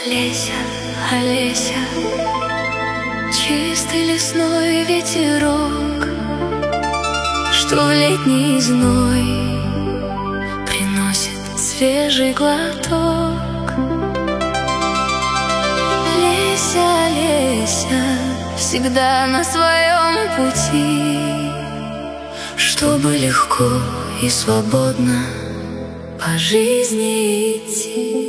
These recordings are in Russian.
Олеся, Олеся, чистый лесной ветерок, что в летний зной приносит свежий глоток. Леся, Леся, всегда на своем пути, чтобы легко и свободно по жизни идти.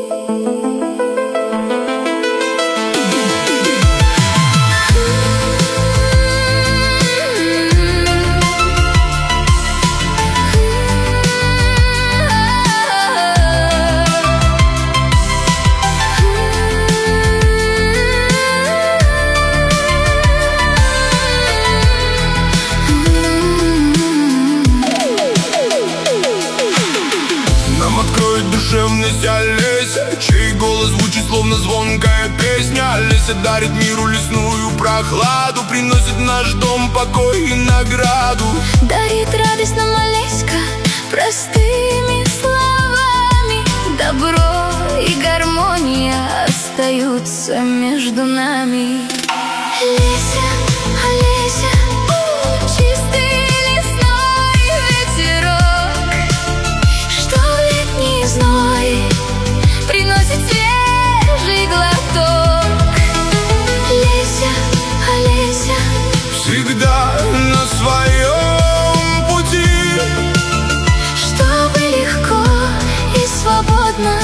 Душевность Олеся, чей голос звучит словно звонкая песня. Олеся дарит миру лесную прохладу, приносит в наш дом покой и награду. Дарит радость нам Олеська простыми словами. Добро и гармония остаются между нами. Олеся, Олеся, чистый лесной ветерок, что в летний зной приносит свежий глоток. Олеся, Олеся, всегда на своем пути, чтобы легко и свободно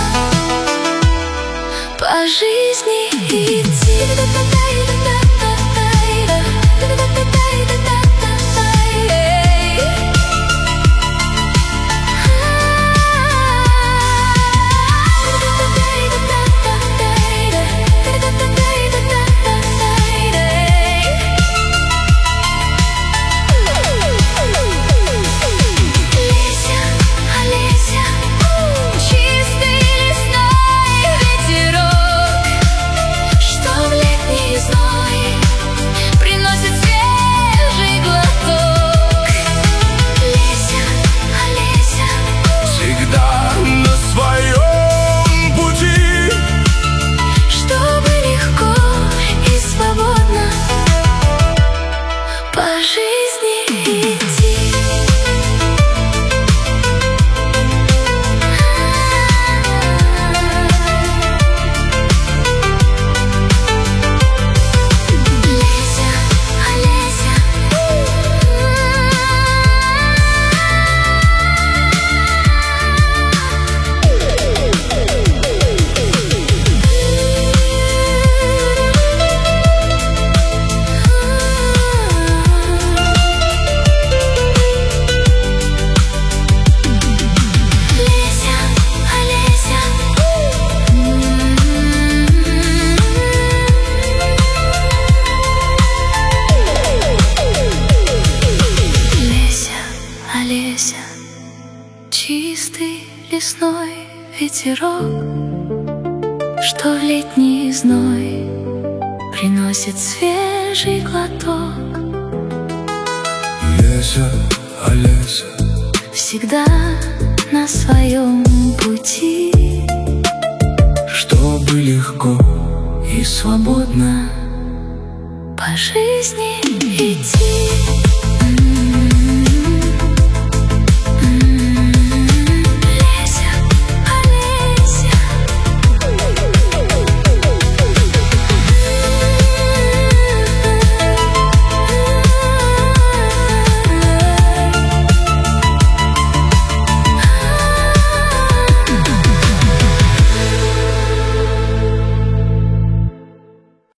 по жизни идти. Олеся, чистый лесной ветерок, что в летний зной приносит свежий глоток. Олеся, Олеся, всегда на своем пути, чтобы легко и свободно по жизни идти.